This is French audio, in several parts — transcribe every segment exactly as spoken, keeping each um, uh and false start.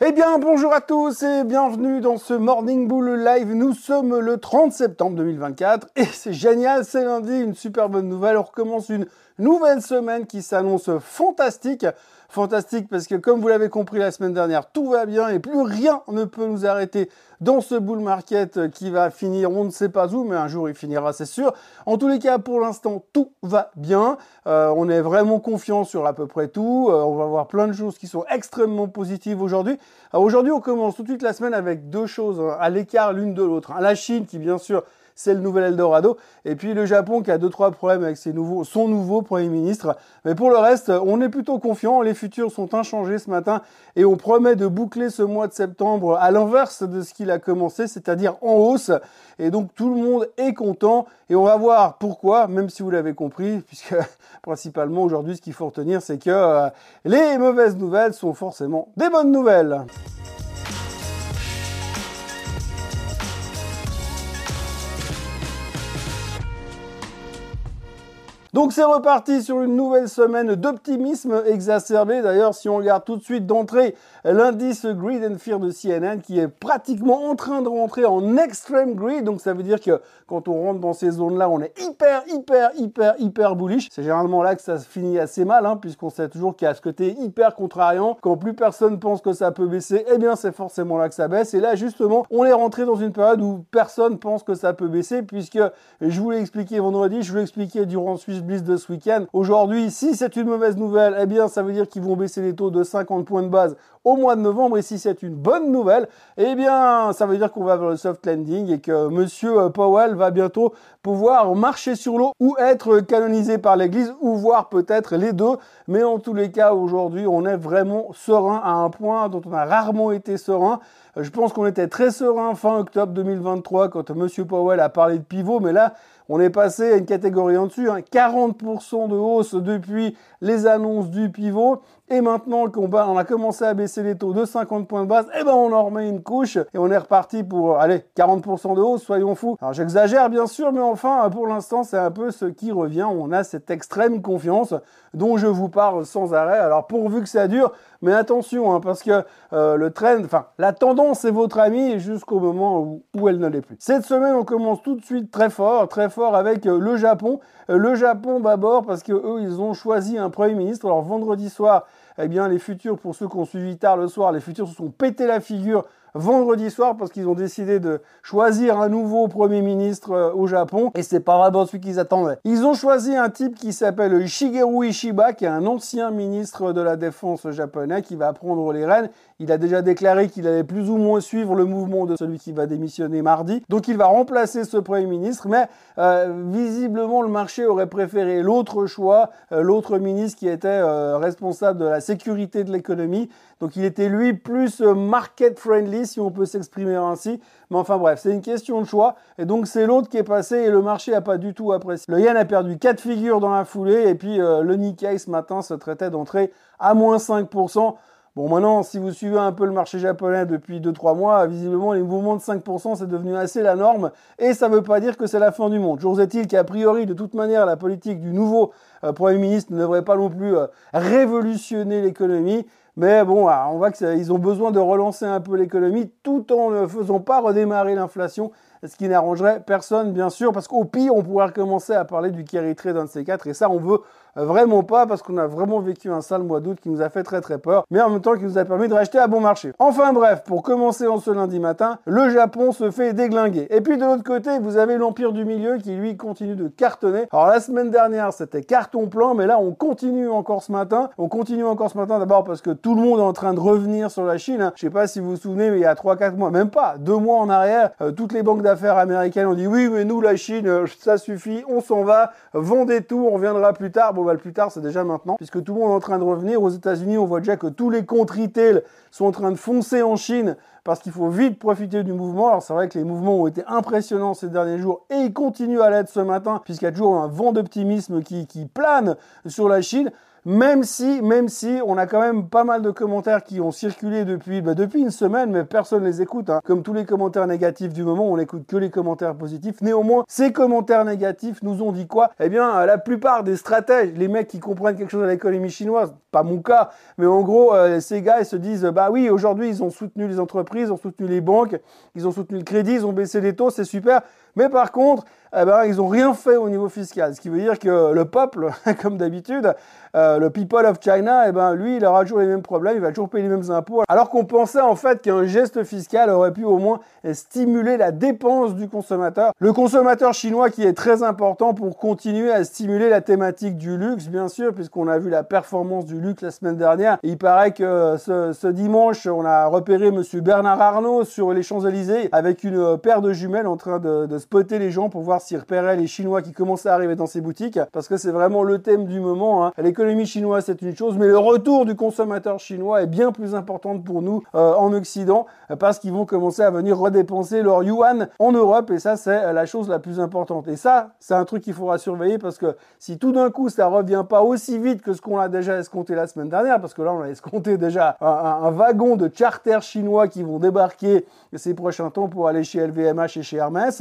Eh bien, bonjour à tous et bienvenue dans ce Morning Bull Live. Nous sommes le trente septembre deux mille vingt-quatre et c'est génial, c'est lundi, une super bonne nouvelle. On recommence une nouvelle semaine qui s'annonce fantastique. Fantastique parce que comme vous l'avez compris la semaine dernière, tout va bien et plus rien ne peut nous arrêter dans ce bull market qui va finir, on ne sait pas où, mais un jour il finira, c'est sûr. En tous les cas, pour l'instant, tout va bien. Euh, on est vraiment confiant sur à peu près tout. Euh, on va voir plein de choses qui sont extrêmement positives aujourd'hui. Alors aujourd'hui, on commence tout de suite la semaine avec deux choses hein, à l'écart l'une de l'autre. La Chine qui, bien sûr, c'est le nouvel Eldorado. Et puis le Japon qui a deux, trois problèmes avec ses nouveaux, son nouveau Premier ministre. Mais pour le reste, on est plutôt confiant. Les futurs sont inchangés ce matin et on promet de boucler ce mois de septembre à l'inverse de ce qu'il a commencé, c'est-à-dire en hausse. Et donc tout le monde est content et on va voir pourquoi, même si vous l'avez compris, puisque principalement aujourd'hui ce qu'il faut retenir, c'est que euh, les mauvaises nouvelles sont forcément des bonnes nouvelles. Donc c'est reparti sur une nouvelle semaine d'optimisme exacerbé. D'ailleurs, si on regarde tout de suite d'entrée l'indice Greed and Fear de C N N qui est pratiquement en train de rentrer en extreme greed. Donc ça veut dire que quand on rentre dans ces zones-là, on est hyper, hyper, hyper, hyper bullish. C'est généralement là que ça se finit assez mal, hein, puisqu'on sait toujours qu'il y a ce côté hyper contrariant. Quand plus personne pense que ça peut baisser, eh bien c'est forcément là que ça baisse. Et là, justement, on est rentré dans une période où personne pense que ça peut baisser, puisque je vous l'ai expliqué vendredi, je vous l'ai expliqué durant Swiss Bliss de ce week-end. Aujourd'hui, si c'est une mauvaise nouvelle, eh bien ça veut dire qu'ils vont baisser les taux de cinquante points de base au mois de novembre. Et si c'est une bonne nouvelle, eh bien ça veut dire qu'on va vers le soft landing et que Monsieur Powell va bientôt pouvoir marcher sur l'eau ou être canonisé par l'église ou voir peut-être les deux. Mais en tous les cas, aujourd'hui, on est vraiment serein à un point dont on a rarement été serein. Je pense qu'on était très serein fin octobre deux mille vingt-trois quand Monsieur Powell a parlé de pivot, mais là, on est passé à une catégorie en dessus, hein, quarante pour cent de hausse depuis les annonces du pivot. Et maintenant qu'on on a commencé à baisser les taux de cinquante points de base, eh ben on en remet une couche et on est reparti pour, allez, quarante pour cent de hausse, soyons fous. Alors j'exagère bien sûr, mais enfin, pour l'instant, c'est un peu ce qui revient. On a cette extrême confiance dont je vous parle sans arrêt. Alors pourvu que ça dure, mais attention, hein, parce que euh, le trend, enfin, la tendance est votre amie jusqu'au moment où, où elle ne l'est plus. Cette semaine, on commence tout de suite très fort, très fort avec euh, le Japon. Euh, le Japon d'abord parce que eux, ils ont choisi un Premier ministre. Alors vendredi soir, eh bien, les futurs, pour ceux qui ont suivi tard le soir, les futurs se sont pété la figure vendredi soir parce qu'ils ont décidé de choisir un nouveau Premier ministre euh, au Japon et c'est pas vraiment celui qu'ils attendaient. Ils ont choisi un type qui s'appelle Shigeru Ishiba, qui est un ancien ministre de la Défense japonais qui va prendre les rênes. Il a déjà déclaré qu'il allait plus ou moins suivre le mouvement de celui qui va démissionner mardi. Donc il va remplacer ce Premier ministre, mais euh, visiblement le marché aurait préféré l'autre choix, euh, l'autre ministre qui était euh, responsable de la sécurité de l'économie. Donc il était lui plus euh, market friendly, si on peut s'exprimer ainsi. Mais enfin bref, c'est une question de choix. Et donc c'est l'autre qui est passé et le marché n'a pas du tout apprécié. Le yen a perdu quatre figures dans la foulée et puis euh, le Nikkei ce matin se traitait d'entrer à moins cinq pour cent. Bon, maintenant, si vous suivez un peu le marché japonais depuis deux trois mois, visiblement, les mouvements de cinq pour cent, c'est devenu assez la norme. Et ça ne veut pas dire que c'est la fin du monde. Toujours est-il qu'a priori, de toute manière, la politique du nouveau euh, Premier ministre ne devrait pas non plus euh, révolutionner l'économie. Mais bon, on voit qu'ils ont besoin de relancer un peu l'économie tout en ne faisant pas redémarrer l'inflation, ce qui n'arrangerait personne, bien sûr, parce qu'au pire, on pourrait recommencer à parler du carry trade d'un de ces quatre, et ça, on veut vraiment pas, parce qu'on a vraiment vécu un sale mois d'août qui nous a fait très très peur, mais en même temps qui nous a permis de racheter à bon marché. Enfin bref, pour commencer en ce lundi matin, le Japon se fait déglinguer. Et puis de l'autre côté, vous avez l'Empire du Milieu qui, lui, continue de cartonner. Alors la semaine dernière, c'était carton plein, mais là, on continue encore ce matin. On continue encore ce matin d'abord parce que tout le monde est en train de revenir sur la Chine. Hein. Je sais pas si vous vous souvenez, mais il y a trois quatre mois, même pas, deux mois en arrière, euh, toutes les banques d'affaires américaines ont dit oui, mais nous, la Chine, euh, ça suffit, on s'en va, vendez tout, on reviendra plus tard. Bon, bah, le plus tard, c'est déjà maintenant, puisque tout le monde est en train de revenir. Aux États-Unis, on voit déjà que tous les comptes retail sont en train de foncer en Chine parce qu'il faut vite profiter du mouvement. Alors, c'est vrai que les mouvements ont été impressionnants ces derniers jours et ils continuent à l'être ce matin, puisqu'il y a toujours un vent d'optimisme qui, qui plane sur la Chine. Même si, même si, on a quand même pas mal de commentaires qui ont circulé depuis, bah, depuis une semaine, mais personne les écoute, hein. Comme tous les commentaires négatifs du moment, on n'écoute que les commentaires positifs. Néanmoins, ces commentaires négatifs nous ont dit quoi? Eh bien, la plupart des stratèges, les mecs qui comprennent quelque chose à l'économie chinoise, pas mon cas, mais en gros, euh, ces gars, ils se disent, bah oui, aujourd'hui, ils ont soutenu les entreprises, ils ont soutenu les banques, ils ont soutenu le crédit, ils ont baissé les taux, c'est super. Mais par contre, eh ben, ils n'ont rien fait au niveau fiscal. Ce qui veut dire que le peuple, comme d'habitude, euh, le people of China, eh ben, lui, il aura toujours les mêmes problèmes, il va toujours payer les mêmes impôts. Alors qu'on pensait en fait qu'un geste fiscal aurait pu au moins stimuler la dépense du consommateur. Le consommateur chinois qui est très important pour continuer à stimuler la thématique du luxe, bien sûr, puisqu'on a vu la performance du luxe la semaine dernière. Et il paraît que ce, ce dimanche, on a repéré monsieur Bernard Arnault sur les Champs-Élysées avec une paire de jumelles en train de, de spotter les gens pour voir s'ils repéraient les Chinois qui commençaient à arriver dans ces boutiques, parce que c'est vraiment le thème du moment, hein. L'économie chinoise, c'est une chose, mais le retour du consommateur chinois est bien plus important pour nous euh, en Occident, parce qu'ils vont commencer à venir redépenser leur yuan en Europe, et ça, c'est la chose la plus importante. Et ça, c'est un truc qu'il faudra surveiller, parce que si tout d'un coup, ça revient pas aussi vite que ce qu'on a déjà escompté la semaine dernière, parce que là, on a escompté déjà un, un, un wagon de charters chinois qui vont débarquer ces prochains temps pour aller chez L V M H et chez Hermès.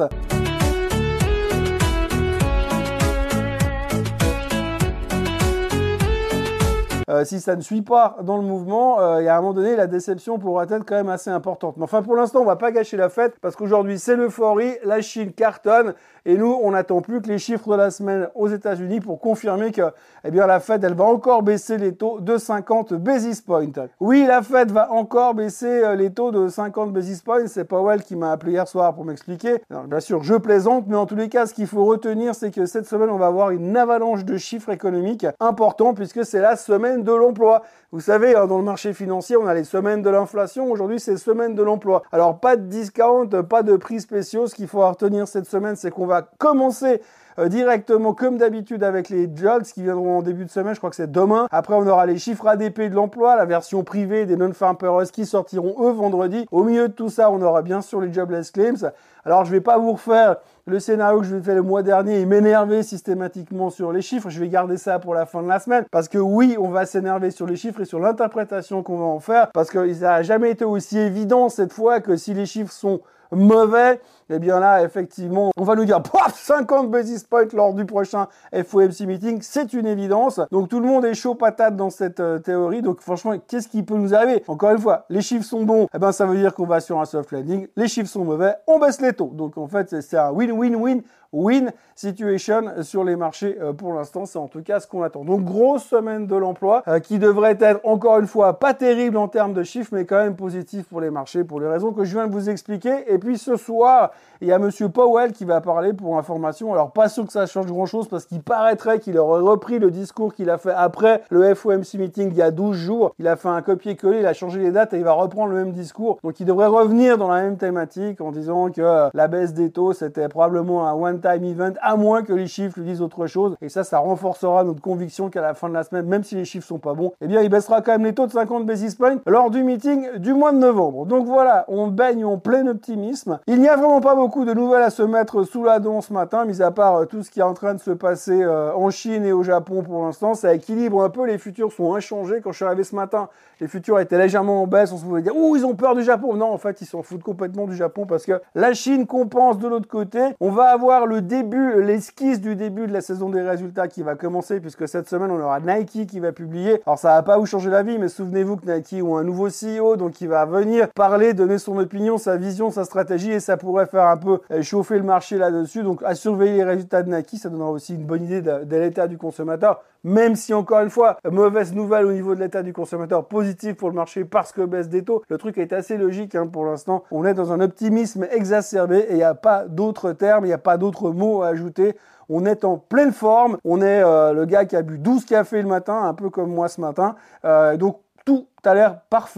Euh, si ça ne suit pas dans le mouvement, euh, et à un moment donné, la déception pourra être quand même assez importante. Mais enfin, pour l'instant, on va pas gâcher la fête, parce qu'aujourd'hui, c'est l'euphorie, la Chine cartonne, et nous, on n'attend plus que les chiffres de la semaine aux États-Unis pour confirmer que, eh bien, la Fed, elle va encore baisser les taux de cinquante basis points. Oui, la Fed va encore baisser les taux de cinquante basis points. C'est Powell qui m'a appelé hier soir pour m'expliquer. Alors, bien sûr, je plaisante, mais en tous les cas, ce qu'il faut retenir, c'est que cette semaine, on va avoir une avalanche de chiffres économiques importants, puisque c'est la semaine de l'emploi. Vous savez, dans le marché financier, on a les semaines de l'inflation. Aujourd'hui, c'est semaine de l'emploi. Alors, pas de discount, pas de prix spéciaux. Ce qu'il faut retenir cette semaine, c'est qu'on va commencer euh, directement, comme d'habitude, avec les jobs qui viendront en début de semaine. Je crois que c'est demain. Après, on aura les chiffres A D P de l'emploi, la version privée des non-farm payrolls qui sortiront, eux, vendredi. Au milieu de tout ça, on aura bien sûr les jobless claims. Alors, je vais pas vous refaire le scénario que je vous ai fait le mois dernier et m'énerver systématiquement sur les chiffres. Je vais garder ça pour la fin de la semaine. Parce que oui, on va s'énerver sur les chiffres et sur l'interprétation qu'on va en faire. Parce que ça n'a jamais été aussi évident cette fois que si les chiffres sont mauvais, eh bien là, effectivement, on va nous dire paf, cinquante basis points lors du prochain F O M C meeting, c'est une évidence. Donc tout le monde est chaud patate dans cette euh, théorie. Donc franchement, qu'est-ce qui peut nous arriver? Encore une fois, les chiffres sont bons, eh ben ça veut dire qu'on va sur un soft landing. Les chiffres sont mauvais, on baisse les taux. Donc en fait, c'est un win-win-win. Win situation sur les marchés euh, pour l'instant, c'est en tout cas ce qu'on attend. Donc grosse semaine de l'emploi euh, qui devrait être encore une fois pas terrible en termes de chiffres, mais quand même positif pour les marchés pour les raisons que je viens de vous expliquer. Et puis ce soir, il y a monsieur Powell qui va parler pour information. Alors pas sûr que ça change grand chose parce qu'il paraîtrait qu'il aurait repris le discours qu'il a fait après le F O M C meeting il y a douze jours. Il a fait un copier-coller, il a changé les dates et il va reprendre le même discours. Donc il devrait revenir dans la même thématique en disant que euh, la baisse des taux c'était probablement un one time event, à moins que les chiffres lui disent autre chose. Et ça, ça renforcera notre conviction qu'à la fin de la semaine, même si les chiffres sont pas bons, eh bien, il baissera quand même les taux de cinquante basis points lors du meeting du mois de novembre. Donc voilà, on baigne en plein optimisme. Il n'y a vraiment pas beaucoup de nouvelles à se mettre sous la dent ce matin, mis à part euh, tout ce qui est en train de se passer euh, en Chine et au Japon pour l'instant. Ça équilibre un peu, les futurs sont inchangés. Quand je suis arrivé ce matin, les futurs étaient légèrement en baisse. On se pouvait dire, ouh, ils ont peur du Japon. Non, en fait, ils s'en foutent complètement du Japon parce que la Chine compense de l'autre côté. On va avoir le début, l'esquisse du début de la saison des résultats qui va commencer, puisque cette semaine, on aura Nike qui va publier. Alors, ça va pas vous changer la vie, mais souvenez-vous que Nike ont un nouveau C E O, donc il va venir parler, donner son opinion, sa vision, sa stratégie, et ça pourrait faire un peu chauffer le marché là-dessus. Donc, à surveiller les résultats de Nike, ça donnera aussi une bonne idée de, de l'état du consommateur, même si, encore une fois, mauvaise nouvelle au niveau de l'état du consommateur, positif pour le marché parce que baisse des taux. Le truc est assez logique, hein, pour l'instant. On est dans un optimisme exacerbé et il n'y a pas d'autres termes, il n'y a pas d'autres mots à ajouter. On est en pleine forme. On est euh, le gars qui a bu douze cafés le matin, un peu comme moi ce matin. Euh, donc, tout a l'air parfait.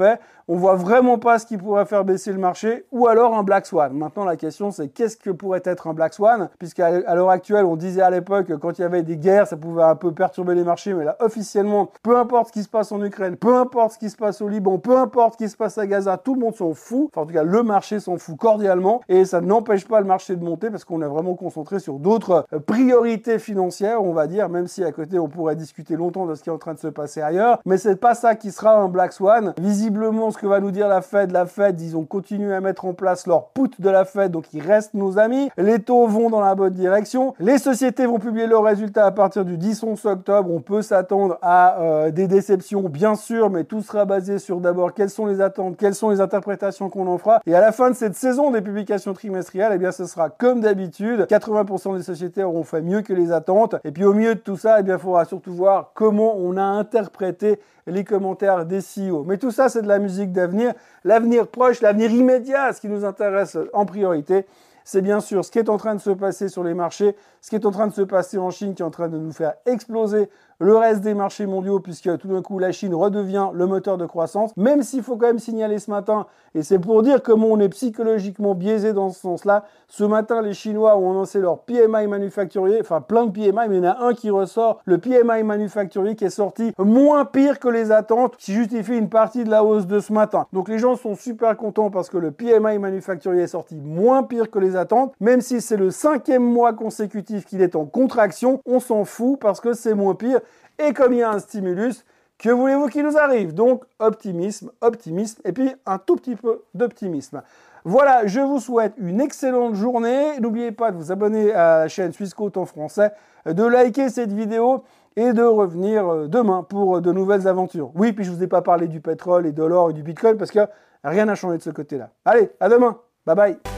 On voit vraiment pas ce qui pourrait faire baisser le marché, ou alors un Black Swan. Maintenant, la question, c'est qu'est-ce que pourrait être un Black Swan? Puisqu'à l'heure actuelle, on disait à l'époque que quand il y avait des guerres, ça pouvait un peu perturber les marchés, mais là, officiellement, peu importe ce qui se passe en Ukraine, peu importe ce qui se passe au Liban, peu importe ce qui se passe à Gaza, tout le monde s'en fout. Enfin, en tout cas, le marché s'en fout cordialement, et ça n'empêche pas le marché de monter, parce qu'on est vraiment concentré sur d'autres priorités financières, on va dire, même si à côté, on pourrait discuter longtemps de ce qui est en train de se passer ailleurs. Mais c'est pas ça qui sera un Black Swan. Visiblement, ce que va nous dire la Fed, la Fed, ils ont continué à mettre en place leur put de la Fed, donc ils restent nos amis. Les taux vont dans la bonne direction. Les sociétés vont publier leurs résultats à partir du dix onze octobre. On peut s'attendre à euh, des déceptions, bien sûr, mais tout sera basé sur d'abord quelles sont les attentes, quelles sont les interprétations qu'on en fera. Et à la fin de cette saison des publications trimestrielles, eh bien, ce sera comme d'habitude. quatre-vingts pour cent des sociétés auront fait mieux que les attentes. Et puis, au milieu de tout ça, eh bien, il faudra surtout voir comment on a interprété les commentaires des C E O. Mais tout ça, c'est de la musique d'avenir. L'avenir proche, l'avenir immédiat, ce qui nous intéresse en priorité, c'est bien sûr ce qui est en train de se passer sur les marchés, ce qui est en train de se passer en Chine, qui est en train de nous faire exploser le reste des marchés mondiaux, puisque tout d'un coup, la Chine redevient le moteur de croissance, même s'il faut quand même signaler ce matin, et c'est pour dire comment on est psychologiquement biaisé dans ce sens-là. Ce matin, les Chinois ont annoncé leur P M I manufacturier, enfin plein de P M I, mais il y en a un qui ressort, le P M I manufacturier qui est sorti moins pire que les attentes, qui justifie une partie de la hausse de ce matin. Donc les gens sont super contents parce que le P M I manufacturier est sorti moins pire que les attentes, même si c'est le cinquième mois consécutif qu'il est en contraction, on s'en fout parce que c'est moins pire. Et comme il y a un stimulus, que voulez-vous qu'il nous arrive? Donc, optimisme, optimisme, et puis un tout petit peu d'optimisme. Voilà, je vous souhaite une excellente journée. N'oubliez pas de vous abonner à la chaîne Swissquote en français, de liker cette vidéo et de revenir demain pour de nouvelles aventures. Oui, puis je ne vous ai pas parlé du pétrole et de l'or et du bitcoin parce que rien n'a changé de ce côté-là. Allez, à demain. Bye bye.